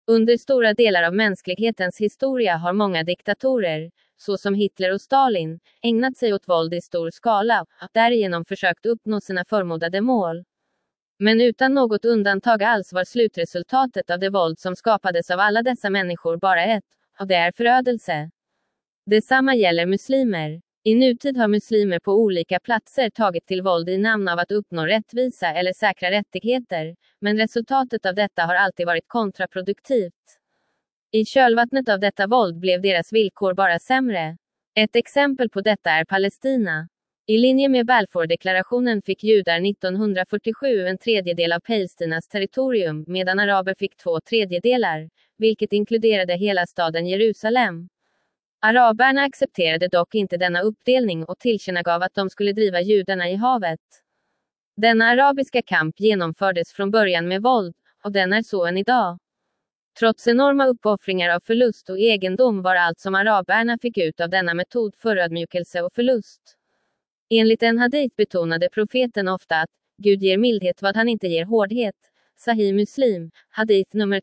Under stora delar av mänsklighetens historia har många diktatorer, såsom Hitler och Stalin, ägnat sig åt våld i stor skala och därigenom försökt uppnå sina förmodade mål. Men utan något undantag alls var slutresultatet av det våld som skapades av alla dessa människor bara ett, och det är förödelse. Detsamma gäller muslimer. I nutid har muslimer på olika platser tagit till våld i namn av att uppnå rättvisa eller säkra rättigheter, men resultatet av detta har alltid varit kontraproduktivt. I kölvattnet av detta våld blev deras villkor bara sämre. Ett exempel på detta är Palestina. I linje med Balfourdeklarationen fick judar 1947 en tredjedel av Palestinas territorium, medan araber fick 2/3, vilket inkluderade hela staden Jerusalem. Araberna accepterade dock inte denna uppdelning och tillkännagav att de skulle driva judarna i havet. Denna arabiska kamp genomfördes från början med våld, och den är så än idag. Trots enorma uppoffringar av förlust och egendom var allt som araberna fick ut av denna metod förödmjukelse och förlust. Enligt en hadith betonade profeten ofta att Gud ger mildhet vad han inte ger hårdhet. Sahih Muslim, hadith nummer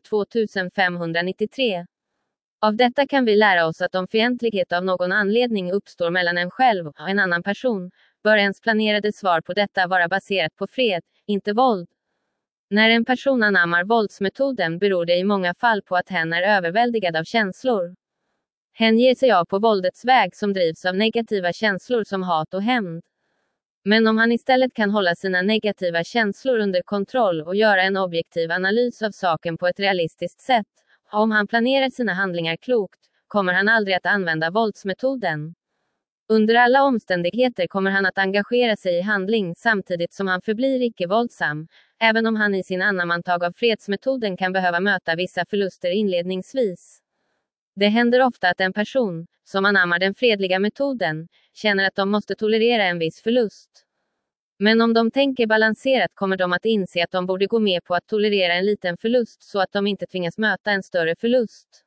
2593. Av detta kan vi lära oss att om fientlighet av någon anledning uppstår mellan en själv och en annan person, bör ens planerade svar på detta vara baserat på fred, inte våld. När en person anammar våldsmetoden beror det i många fall på att hen är överväldigad av känslor. Hen ger sig av på våldets väg som drivs av negativa känslor som hat och hämnd. Men om han istället kan hålla sina negativa känslor under kontroll och göra en objektiv analys av saken på ett realistiskt sätt, och om han planerar sina handlingar klokt, kommer han aldrig att använda våldsmetoden. Under alla omständigheter kommer han att engagera sig i handling samtidigt som han förblir icke-våldsam, även om han i sin anamantag av fredsmetoden kan behöva möta vissa förluster inledningsvis. Det händer ofta att en person, som anammar den fredliga metoden, känner att de måste tolerera en viss förlust. Men om de tänker balanserat kommer de att inse att de borde gå med på att tolerera en liten förlust så att de inte tvingas möta en större förlust.